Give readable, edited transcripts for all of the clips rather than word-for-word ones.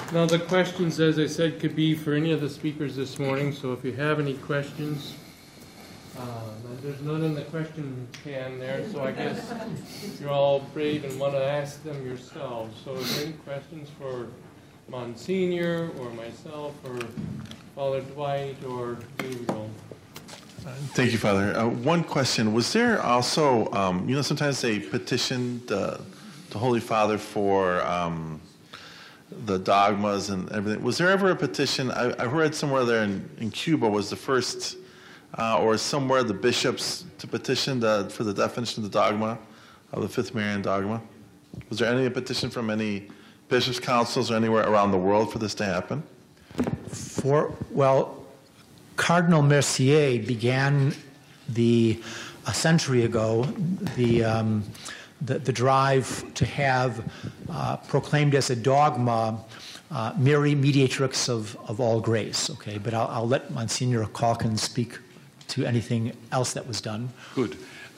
Now the questions, as I said, could be for any of the speakers this morning, so if you have any questions, there's none in the question can there, so I guess you're all brave and want to ask them yourselves. So is there any questions for Monsignor or myself or Father Dwight or Gabriel? Thank you, Father. One question. Was there also, sometimes they petitioned the Holy Father for the dogmas and everything. Was there ever a petition? I read somewhere there in Cuba was the first, or somewhere the bishops to petition for the definition of the dogma, of the Fifth Marian dogma. Was there any petition from any bishops' councils or anywhere around the world for this to happen? Cardinal Mercier began a century ago the drive to have proclaimed as a dogma Mary, mediatrix of all grace. Okay, but I'll let Monsignor Calkin speak to anything else that was done. Good.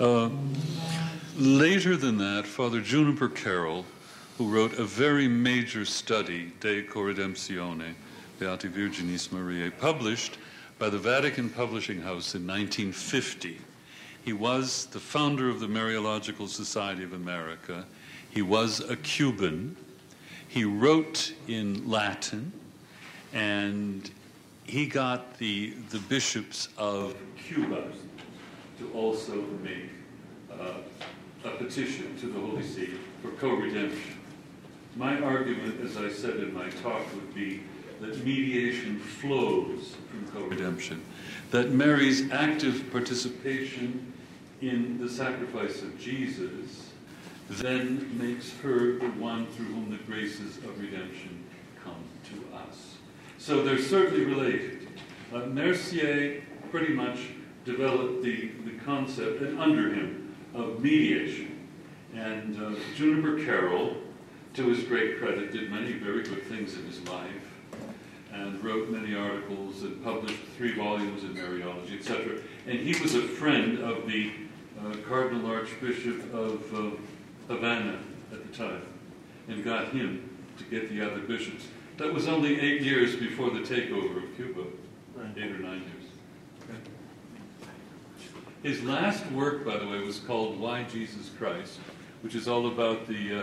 Later than that, Father Juniper Carroll, who wrote a very major study, De Corredemptione, Beati Virginis Mariae, published by the Vatican Publishing House in 1950. He was the founder of the Mariological Society of America. He was a Cuban. He wrote in Latin, and he got the bishops of Cuba to also make a petition to the Holy See for co-redemption. My argument, as I said in my talk, would be that mediation flows from co-redemption, that Mary's active participation in the sacrifice of Jesus then makes her the one through whom the graces of redemption come to us. So they're certainly related. Mercier pretty much developed the concept, and under him, of mediation. And Juniper Carroll, to his great credit, did many very good things in his life, and wrote many articles and published 3 volumes in Mariology, etc. And he was a friend of the Cardinal Archbishop of Havana at the time, and got him to get the other bishops. That was only 8 years before the takeover of Cuba, 8 or 9 years. Okay. His last work, by the way, was called Why Jesus Christ, which is all about the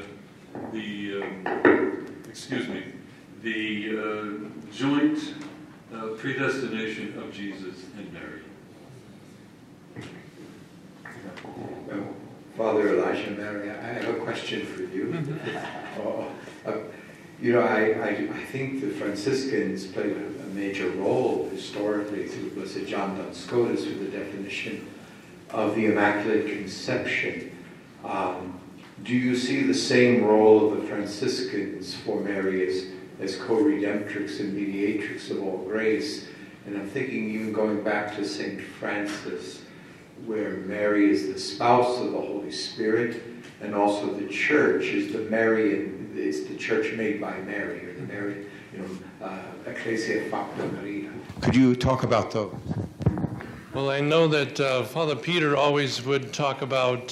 joint predestination of Jesus and Mary. Father Elijah Mary, I have a question for you. I think the Franciscans played a major role historically through Blessed John Duns Scotus for the definition of the Immaculate Conception. Do you see the same role of the Franciscans for Mary as co-redemptrix and mediatrix of all grace? And I'm thinking even going back to St. Francis, where Mary is the spouse of the Holy Spirit, and also the Church is the Church made by Mary, or the Mary, Ecclesia Facta Maria. Could you talk about those? Well, I know that Father Peter always would talk about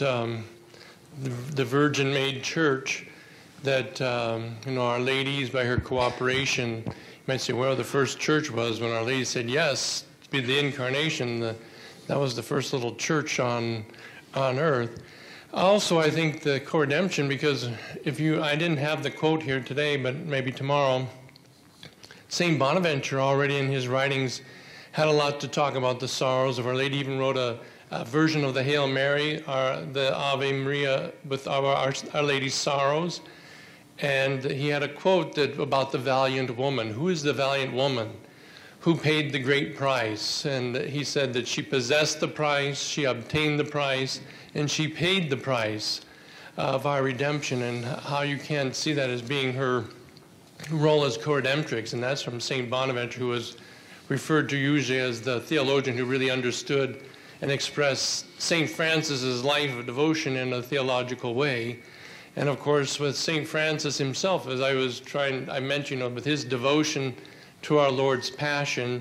the Virgin-made Church, that Our Lady's, by her cooperation, you might say, well, the first church was when Our Lady said yes to be the incarnation. That was the first little church on earth. Also, I think the co-redemption, because I didn't have the quote here today, but maybe tomorrow, St. Bonaventure already in his writings had a lot to talk about the sorrows of Our Lady. Even wrote a version of the Hail Mary, the Ave Maria with Our Lady's sorrows. And he had a quote about the valiant woman. Who is the valiant woman? Who paid the great price? And he said that she possessed the price, she obtained the price, and she paid the price of our redemption, and how you can't see that as being her role as co-redemptrix. And that's from St. Bonaventure, who was referred to usually as the theologian who really understood and expressed St. Francis's life of devotion in a theological way. And of course, with St. Francis himself, as I mentioned, with his devotion to our Lord's Passion,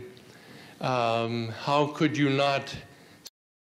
how could you not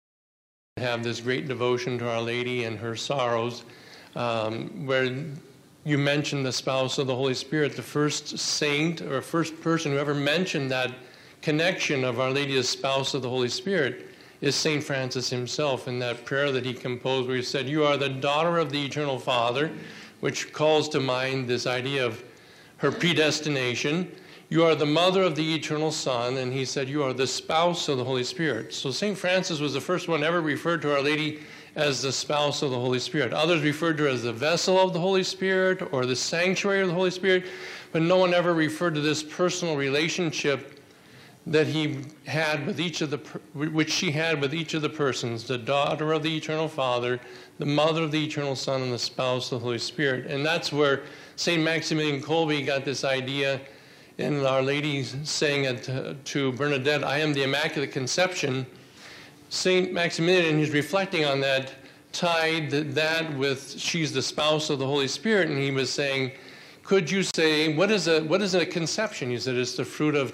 have this great devotion to Our Lady and her sorrows, where you mentioned the spouse of the Holy Spirit, the first saint or first person who ever mentioned that connection of Our Lady as spouse of the Holy Spirit is St. Francis himself in that prayer that he composed where he said, "You are the daughter of the eternal Father," which calls to mind this idea of her predestination. "You are the mother of the eternal Son," and he said, "You are the spouse of the Holy Spirit." So St. Francis was the first one ever referred to Our Lady as the spouse of the Holy Spirit. Others referred to her as the vessel of the Holy Spirit or the sanctuary of the Holy Spirit, but no one ever referred to this personal relationship that he had with which she had with each of the persons, the daughter of the eternal Father, the mother of the eternal Son, and the spouse of the Holy Spirit. And that's where St. Maximilian Kolbe got this idea in Our Lady saying it to Bernadette, "I am the Immaculate Conception." St. Maximilian, he's reflecting on that, tied that with she's the spouse of the Holy Spirit, and he was saying, could you say, what is a conception? He said, it's the fruit of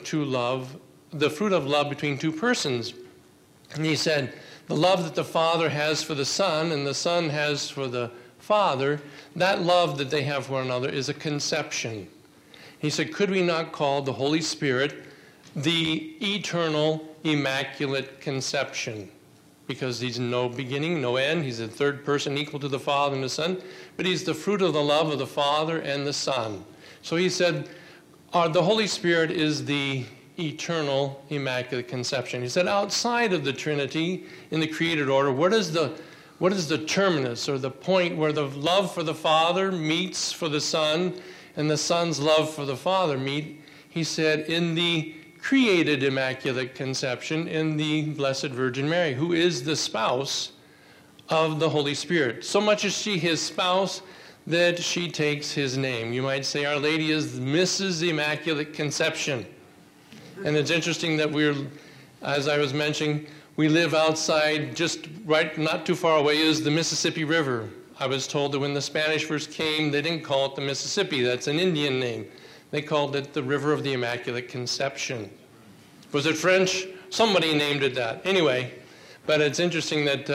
love between two persons. And he said, the love that the Father has for the Son and the Son has for the Father, that love that they have for one another is a conception. He said, could we not call the Holy Spirit the eternal Immaculate Conception? Because he's no beginning, no end. He's the third person equal to the Father and the Son, but he's the fruit of the love of the Father and the Son. So he said, the Holy Spirit is the eternal Immaculate Conception. He said, outside of the Trinity, in the created order, what is the terminus or the point where the love for the Father meets for the Son and the Son's love for the Father meet? He said, in the created Immaculate Conception, in the Blessed Virgin Mary, who is the spouse of the Holy Spirit. So much is she his spouse that she takes his name. You might say Our Lady is Mrs. Immaculate Conception. And it's interesting that as I was mentioning, we live outside, just right, not too far away is the Mississippi River. I was told that when the Spanish first came, they didn't call it the Mississippi. That's an Indian name. They called it the River of the Immaculate Conception. Was it French? Somebody named it that. Anyway, but it's interesting that,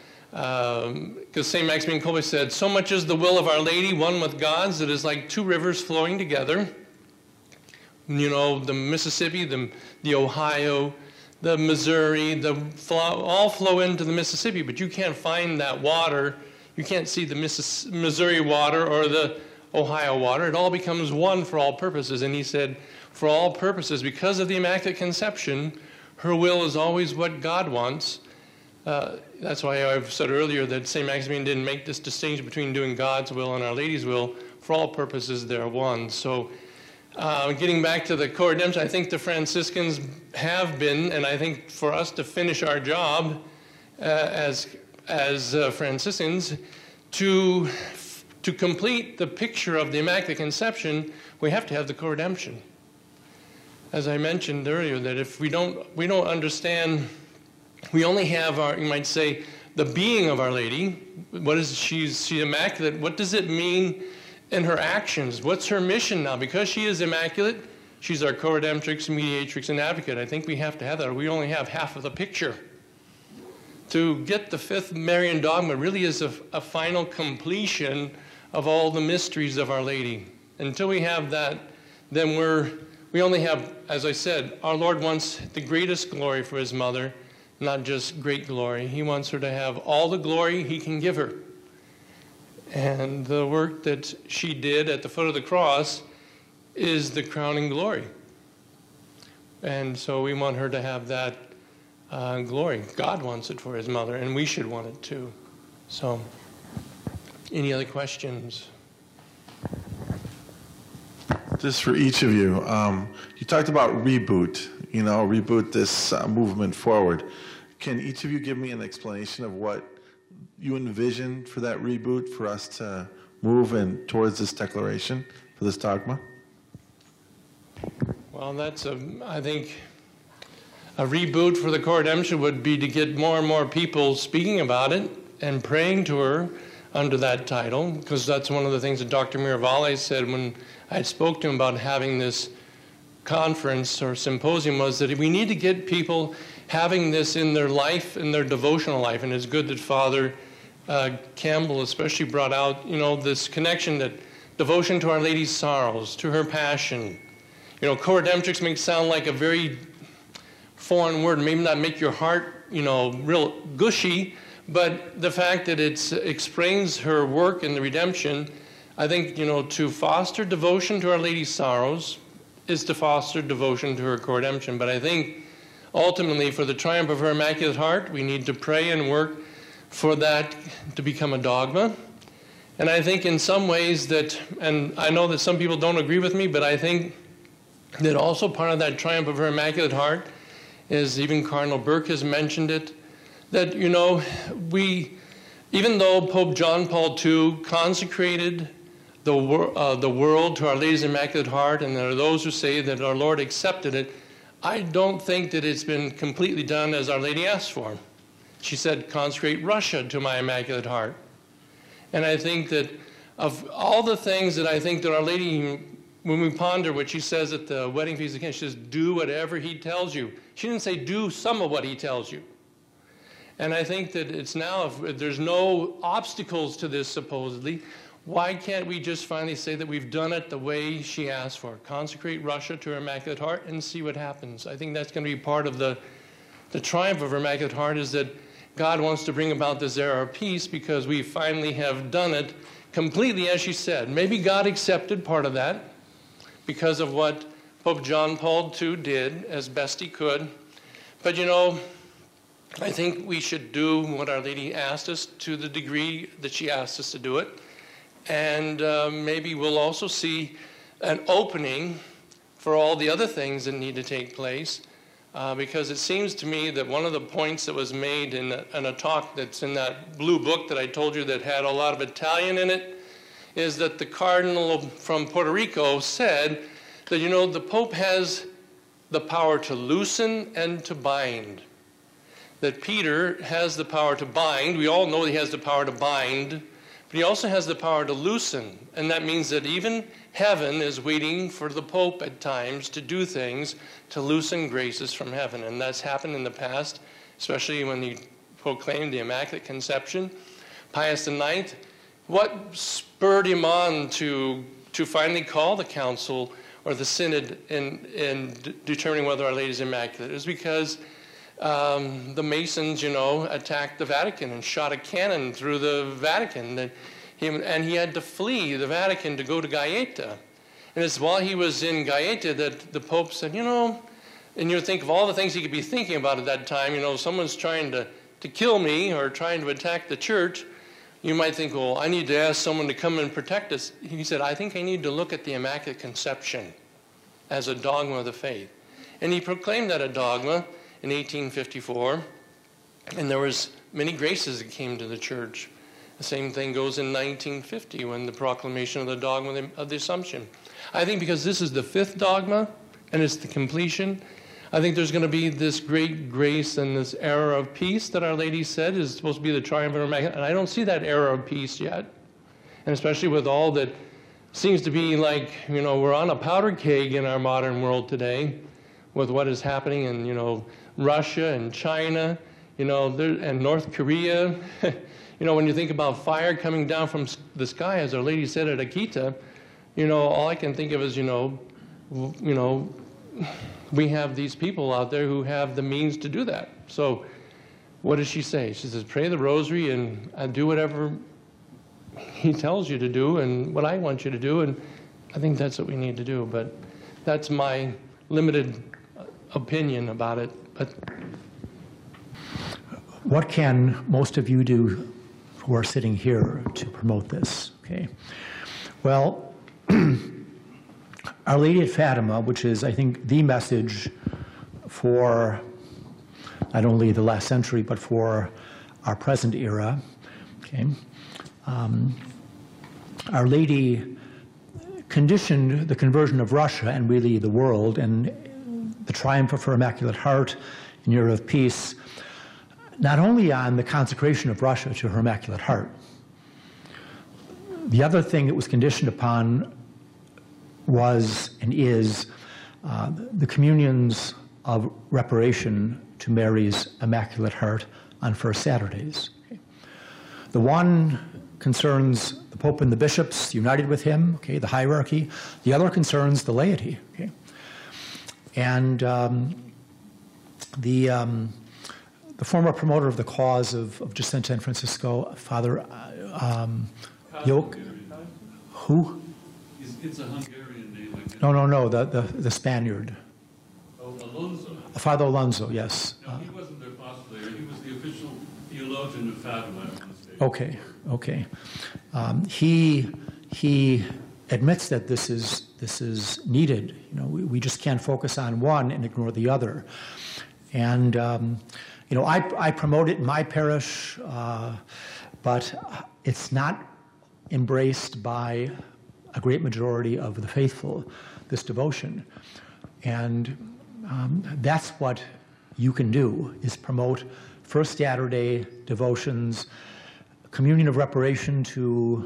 because St. Maximilian Kolbe said, so much is the will of Our Lady, one with God's, that is like two rivers flowing together. You know, the Mississippi, the Ohio, the Missouri, all flow into the Mississippi, but you can't find that water. You can't see the Missouri water or the Ohio water. It all becomes one for all purposes. And he said, for all purposes, because of the Immaculate Conception, her will is always what God wants. That's why I've said earlier that St. Maximilian didn't make this distinction between doing God's will and Our Lady's will. For all purposes, they're one. So getting back to the co-redemption, I think the Franciscans have been, and I think for us to finish our job as Franciscans, to complete the picture of the Immaculate Conception, we have to have the co-redemption. As I mentioned earlier, that if we don't understand, we only have you might say, the being of Our Lady. She's immaculate. What does it mean in her actions? What's her mission now? Because she is immaculate, she's our co-redemptrix, mediatrix, and advocate. I think we have to have that, or we only have half of the picture. To get the fifth Marian dogma really is a final completion of all the mysteries of Our Lady. Until we have that, then we only have, as I said, our Lord wants the greatest glory for his mother, not just great glory. He wants her to have all the glory he can give her. And the work that she did at the foot of the cross is the crowning glory. And so we want her to have that glory. God wants it for his mother, and we should want it too. So, any other questions? Just for each of you, you talked about reboot, reboot this movement forward. Can each of you give me an explanation of what you envision for that reboot for us to move in towards this declaration, for this dogma? Well, I think a reboot for the co-redemption would be to get more and more people speaking about it and praying to her under that title, because that's one of the things that Dr. Miravalle said when I spoke to him about having this conference or symposium, was that we need to get people having this in their life, in their devotional life. And it's good that Father Campbell especially brought out, this connection that devotion to Our Lady's sorrows, to her passion. You know, co-redemptrix may sound like a very foreign word, maybe not make your heart, you know, real gushy, but the fact that it explains her work in the redemption, I think, you know, to foster devotion to Our Lady's sorrows is to foster devotion to her co-redemption. But I think ultimately for the triumph of her Immaculate Heart, we need to pray and work for that to become a dogma. And I think in some ways that, and I know that some people don't agree with me, but I think that also part of that triumph of her Immaculate Heart is, even Cardinal Burke has mentioned it, that, you know, even though Pope John Paul II consecrated the world to Our Lady's Immaculate Heart, and there are those who say that our Lord accepted it, I don't think that it's been completely done as Our Lady asked for. She said, consecrate Russia to my Immaculate Heart. And I think that of all the things that I think that Our Lady, when we ponder what she says at the wedding feast of Cana, she says, do whatever he tells you. She didn't say, do some of what he tells you. And I think that it's now, if there's no obstacles to this supposedly, why can't we just finally say that we've done it the way she asked for? Consecrate Russia to her Immaculate Heart and see what happens. I think that's going to be part of the triumph of her Immaculate Heart, is that God wants to bring about this era of peace because we finally have done it completely as she said. Maybe God accepted part of that because of what Pope John Paul II did as best he could. But, you know, I think we should do what Our Lady asked us to the degree that she asked us to do it. And maybe we'll also see an opening for all the other things that need to take place. Because it seems to me that one of the points that was made in a talk that's in that blue book that I told you that had a lot of Italian in it is that the cardinal from Puerto Rico said that, you know, the Pope has the power to loosen and to bind. That Peter has the power to bind. We all know he has the power to bind, but he also has the power to loosen. And that means that even heaven is waiting for the Pope at times to do things to loosen graces from heaven. And that's happened in the past, especially when he proclaimed the Immaculate Conception. Pius IX, what spurred him on to finally call the council or the synod in determining whether Our Lady's Immaculate? It was because the Masons, you know, attacked the Vatican and shot a cannon through the Vatican. And he had to flee the Vatican to go to Gaeta. And it's while he was in Gaeta that the Pope said, you know, and you think of all the things he could be thinking about at that time, you know, someone's trying to kill me or trying to attack the church. You might think, well, I need to ask someone to come and protect us. He said, I think I need to look at the Immaculate Conception as a dogma of the faith. And he proclaimed that a dogma in 1854, and there was many graces that came to the church. The same thing goes in 1950 when the proclamation of the dogma of the Assumption. I think because this is the fifth dogma and it's the completion, I think there's going to be this great grace and this era of peace that Our Lady said is supposed to be the triumph of her Immaculate. And I don't see that era of peace yet. And especially with all that seems to be like, you know, we're on a powder keg in our modern world today with what is happening in, you know, Russia and China, you know, and North Korea. You know, when you think about fire coming down from the sky, as Our Lady said at Akita, you know, all I can think of is, you know, we have these people out there who have the means to do that. So what does she say? She says, pray the rosary and do whatever he tells you to do and what I want you to do. And I think that's what we need to do. But that's my limited opinion about it. But what can most of you do who are sitting here to promote this? Okay. Well, Our Lady at Fatima, which is, I think, the message for not only the last century, but for our present era, okay? Our Lady conditioned the conversion of Russia and really the world and the triumph of her Immaculate Heart in Year of Peace, not only on the consecration of Russia to her Immaculate Heart. The other thing it was conditioned upon was and is the communions of reparation to Mary's Immaculate Heart on First Saturdays. Okay. The one concerns the Pope and the bishops united with him, okay, the hierarchy. The other concerns the laity, okay. And the former promoter of the cause of Jacinta and Francisco, Father Yoke, who? It's a Hungarian name. No, the Spaniard. Oh, Alonso. Father Alonso, yes. No, he wasn't the apostolator. He was the official theologian of Fatima. Okay. He admits that this is needed. You know, we just can't focus on one and ignore the other. And you know, I promote it in my parish, but it's not embraced by a great majority of the faithful, this devotion. And that's what you can do, is promote First Saturday devotions, communion of reparation to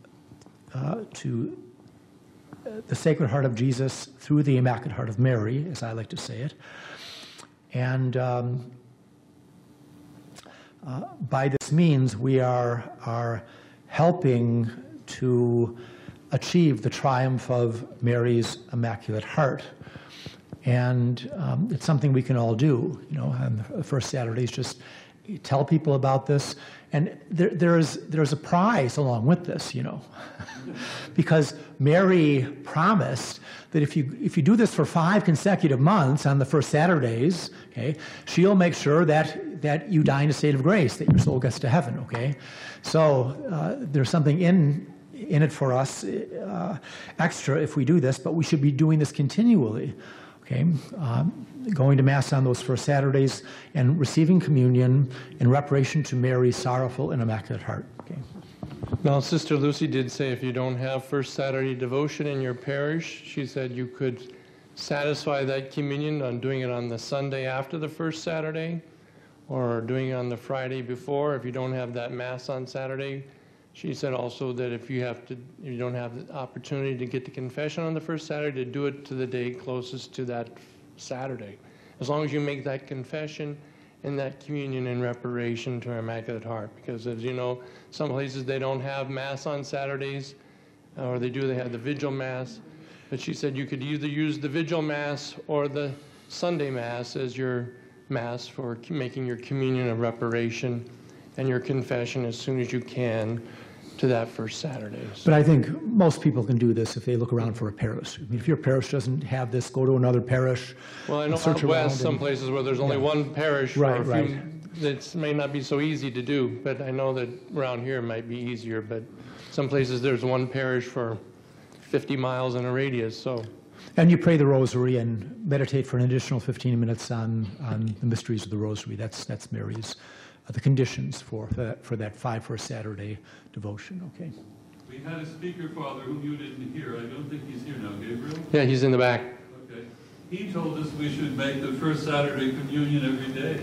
the Sacred Heart of Jesus through the Immaculate Heart of Mary, as I like to say it. And by this means, we are helping to achieve the triumph of Mary's Immaculate Heart. And it's something we can all do, you know, on the first Saturdays, just tell people about this. And there's a prize along with this, you know, because Mary promised that if you do this for 5 consecutive months on the first Saturdays, okay, she'll make sure that you die in a state of grace, that your soul gets to heaven, okay? So there's something in it for us extra if we do this, but we should be doing this continually, okay? Going to Mass on those first Saturdays and receiving communion in reparation to Mary's sorrowful and Immaculate Heart, okay? Now, Sister Lucy did say if you don't have First Saturday devotion in your parish, she said you could satisfy that communion on doing it on the Sunday after the first Saturday, or doing it on the Friday before if you don't have that Mass on Saturday. She said also that if you don't have the opportunity to get the confession on the first Saturday, to do it to the day closest to that Saturday. As long as you make that confession and that communion in reparation to our Immaculate Heart. Because as you know, some places they don't have Mass on Saturdays, or they have the Vigil Mass. But she said you could either use the Vigil Mass or the Sunday Mass as your Mass for making your communion of reparation and your confession as soon as you can to that first Saturday. But I think most people can do this if they look around for a parish. I mean, if your parish doesn't have this, go to another parish. Well, I know out west, some places where there's only one parish for a few, it may not be so easy to do, but I know that around here it might be easier, but some places there's one parish for 50 miles in a radius, so. And you pray the Rosary and meditate for an additional 15 minutes on the mysteries of the Rosary. That's Mary's. The conditions for that 5 First Saturday devotion, okay? We had a speaker, Father, whom you didn't hear. I don't think he's here now, Gabriel? Yeah, he's in the back. Okay. He told us we should make the first Saturday communion every day.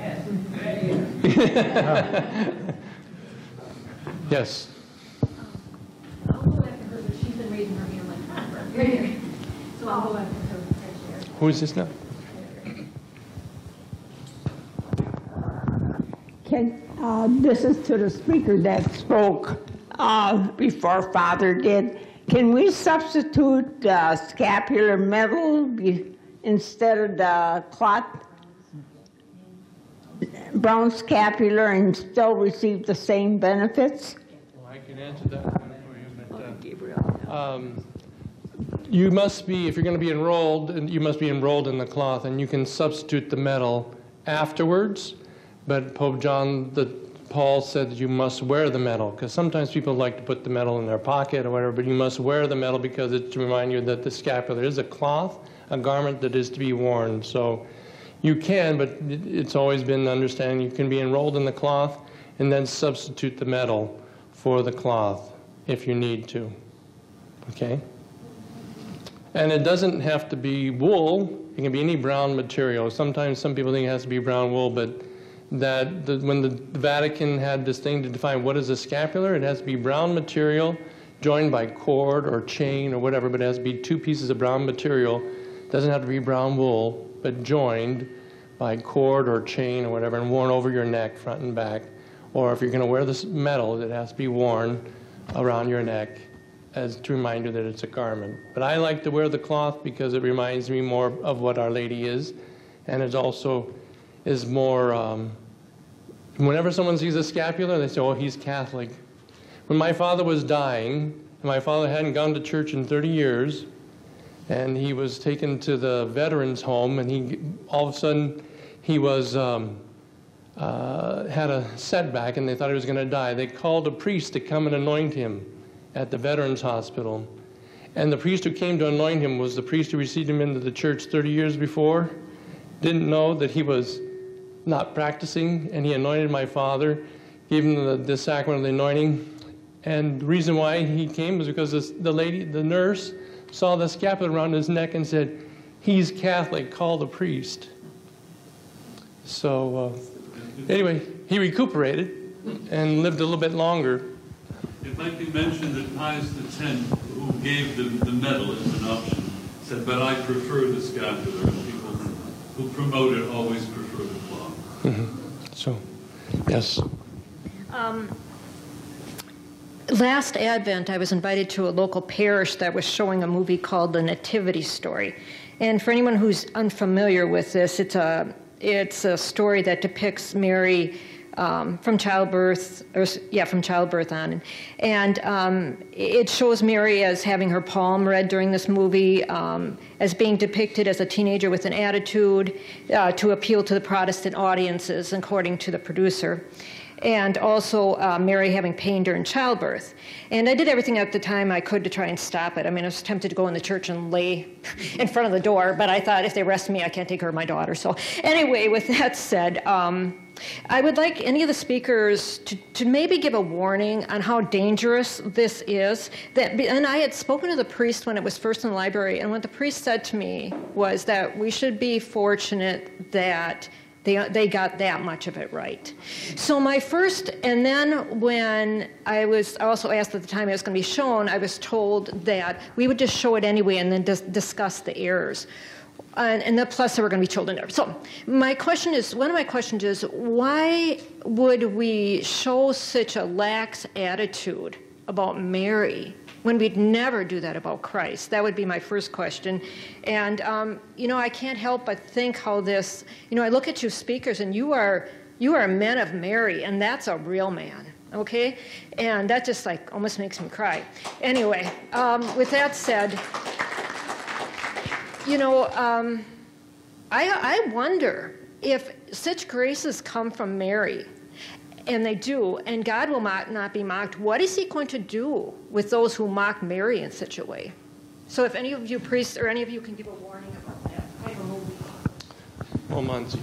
Yes. Yes. I'll go after her, but she's been raising her hand like right here. So I'll go after her right there. Who is this now? This is to the speaker that spoke before Father did. Can we substitute the scapular medal instead of the cloth, brown scapular, and still receive the same benefits? Well, I can answer that one for you, but you must be, if you're going to be enrolled, you must be enrolled in the cloth, and you can substitute the medal afterwards. But Pope John Paul said that you must wear the medal, because sometimes people like to put the medal in their pocket or whatever, but you must wear the medal because it's to remind you that the scapular is a cloth, a garment that is to be worn. So you can, but it's always been the understanding you can be enrolled in the cloth and then substitute the medal for the cloth if you need to. Okay? And it doesn't have to be wool. It can be any brown material. Sometimes some people think it has to be brown wool, but when the Vatican had this thing to define what is a scapular, it has to be brown material joined by cord or chain or whatever, but it has to be 2 pieces of brown material. It doesn't have to be brown wool, but joined by cord or chain or whatever, and worn over your neck, front and back, or if you're going to wear this medal, it has to be worn around your neck as to remind you that it's a garment. But I like to wear the cloth because it reminds me more of what Our Lady is, and it also is more, whenever someone sees a scapular, they say, oh, he's Catholic. When my father was dying, and my father hadn't gone to church in 30 years, and he was taken to the veterans home, and all of a sudden he was had a setback, and they thought he was going to die. They called a priest to come and anoint him at the veterans hospital. And the priest who came to anoint him was the priest who received him into the church 30 years before. Didn't know that he was not practicing, and he anointed my father, gave him the sacrament of the anointing. And the reason why he came was because the nurse, saw the scapular around his neck and said, he's Catholic, call the priest. So anyway, he recuperated and lived a little bit longer. It might be mentioned that Pius X, who gave the medal as an option, said, but I prefer the scapular, and people who promote it always prefer the cloth. Mm-hmm. So, yes. Last Advent, I was invited to a local parish that was showing a movie called The Nativity Story. And for anyone who's unfamiliar with this, it's a story that depicts Mary from childbirth on. And it shows Mary as having her palm read during this movie, as being depicted as a teenager with an attitude to appeal to the Protestant audiences, according to the producer. And also Mary having pain during childbirth. And I did everything at the time I could to try and stop it. I mean, I was tempted to go in the church and lay in front of the door, but I thought if they arrest me, I can't take care of my daughter. So anyway, with that said, I would like any of the speakers to maybe give a warning on how dangerous this is. And I had spoken to the priest when it was first in the library, and what the priest said to me was that we should be fortunate that they got that much of it right. So my first, and then when I also asked at the time it was going to be shown, I was told that we would just show it anyway and then discuss the errors. And then plus there were going to be children there. So one of my questions is, why would we show such a lax attitude about Mary when we'd never do that about Christ? That would be my first question. And, I can't help but think how this, I look at you speakers, and you are men of Mary, and that's a real man, okay? And that just almost makes me cry. Anyway, with that said, I wonder if such graces come from Mary, and they do, and God will not be mocked. What is he going to do with those who mock Mary in such a way? So if any of you priests or any of you can give a warning about that. I have a movie. Well, Monsignor,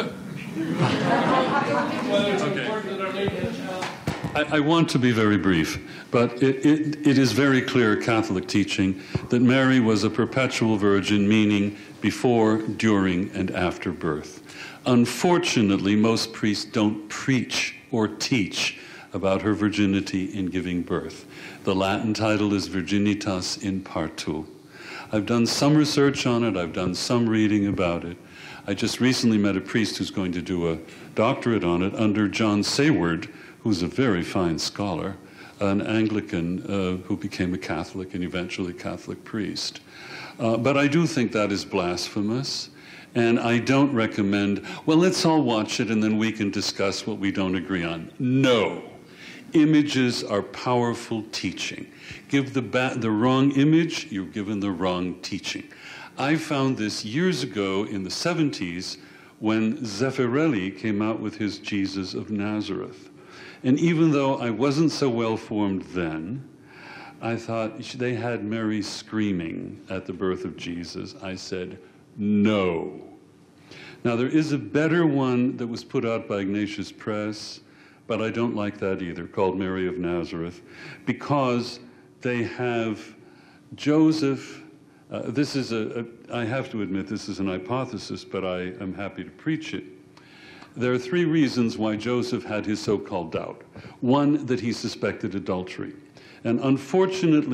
I want to be very brief, but it is very clear Catholic teaching that Mary was a perpetual virgin, meaning before, during, and after birth. Unfortunately, most priests don't preach or teach about her virginity in giving birth. The Latin title is Virginitas in Partu. I've done some research on it. I've done some reading about it. I just recently met a priest who's going to do a doctorate on it under John Sayward, who's a very fine scholar, an Anglican who became a Catholic and eventually Catholic priest. But I do think that is blasphemous. And I don't recommend, well, let's all watch it and then we can discuss what we don't agree on. No. Images are powerful teaching. Give the wrong image, you're given the wrong teaching. I found this years ago in the 70s when Zeffirelli came out with his Jesus of Nazareth. And even though I wasn't so well-formed then, I thought they had Mary screaming at the birth of Jesus. I said, no. Now, there is a better one that was put out by Ignatius Press, but I don't like that either, called Mary of Nazareth, because they have Joseph. This is I have to admit, this is an hypothesis, but I am happy to preach it. There are 3 reasons why Joseph had his so-called doubt. One, that he suspected adultery. And unfortunately,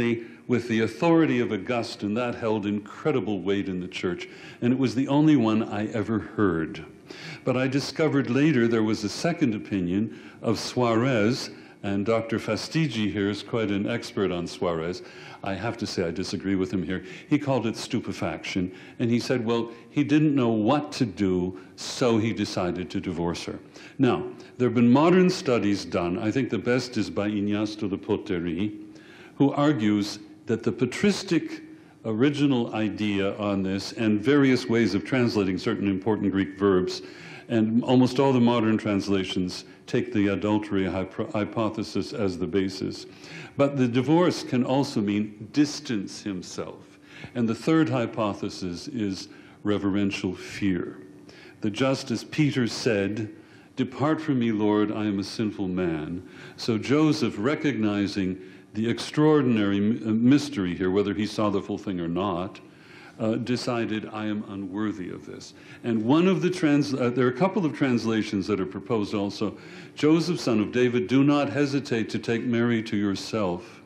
with the authority of Augustine. That held incredible weight in the church, and it was the only one I ever heard. But I discovered later there was a second opinion of Suarez, and Dr. Fastigi here is quite an expert on Suarez. I have to say I disagree with him here. He called it stupefaction, and he said, well, he didn't know what to do, so he decided to divorce her. Now, there have been modern studies done. I think the best is by Ignace de la Poterie, who argues that the patristic original idea on this and various ways of translating certain important Greek verbs, and almost all the modern translations take the adultery hypothesis as the basis. But the divorce can also mean distance himself. And the third hypothesis is reverential fear. That just as Peter said, "Depart from me, Lord, I am a sinful man," so Joseph, recognizing the extraordinary mystery here, whether he saw the full thing or not, decided, I am unworthy of this. And one of the there are a couple of translations that are proposed also. Joseph, son of David, do not hesitate to take Mary to yourself,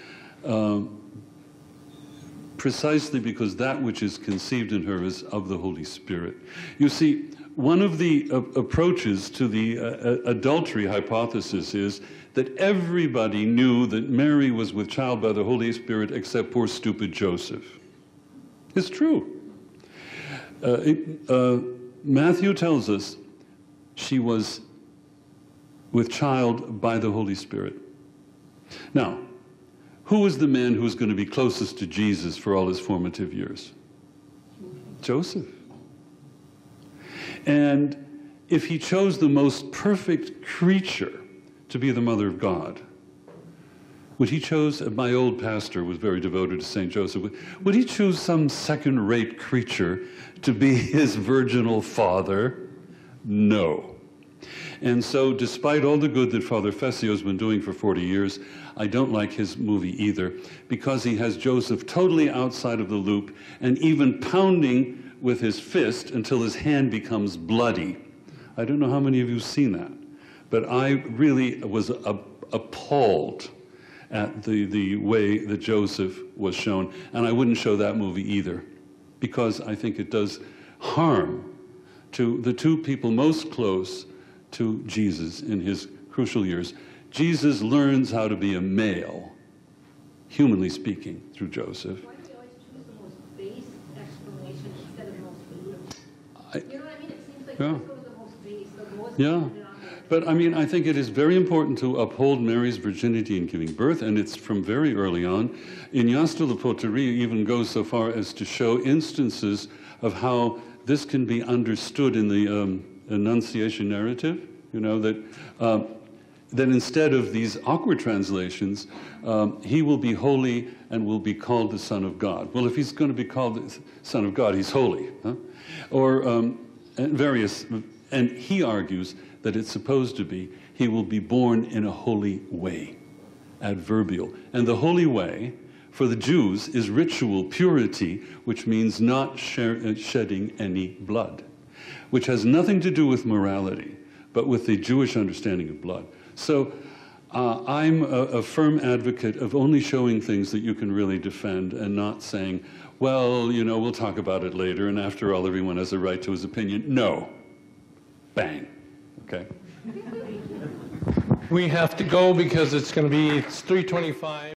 precisely because that which is conceived in her is of the Holy Spirit. You see, one of the approaches to the adultery hypothesis is that everybody knew that Mary was with child by the Holy Spirit except poor stupid Joseph. It's true. Matthew tells us she was with child by the Holy Spirit. Now, who was the man who was going to be closest to Jesus for all his formative years? Joseph. And if he chose the most perfect creature to be the mother of God, would he choose, my old pastor was very devoted to St. Joseph, would he choose some second-rate creature to be his virginal father? No. And so despite all the good that Father Fessio has been doing for 40 years, I don't like his movie either, because he has Joseph totally outside of the loop and even pounding with his fist until his hand becomes bloody. I don't know how many of you have seen that, but I really was appalled at the way that Joseph was shown. And I wouldn't show that movie either, because I think it does harm to the two people most close to Jesus in his crucial years. Jesus learns how to be a male, humanly speaking, through Joseph. Why do you always choose the most base explanation instead of the most beautiful? You know what I mean? It seems like you always go to the most base, the most Yeah. But I mean, I think it is very important to uphold Mary's virginity in giving birth, and it's from very early on. Ignace de la Poterie even goes so far as to show instances of how this can be understood in the Annunciation narrative, you know, that instead of these awkward translations, he will be holy and will be called the Son of God. Well, if he's going to be called the Son of God, he's holy. Huh? Or and he argues that it's supposed to be, he will be born in a holy way, adverbial. And the holy way, for the Jews, is ritual purity, which means not shedding any blood, which has nothing to do with morality, but with the Jewish understanding of blood. So I'm a firm advocate of only showing things that you can really defend and not saying, well, you know, we'll talk about it later, and after all, everyone has a right to his opinion. No. Bang. Okay. We have to go because it's 3:25.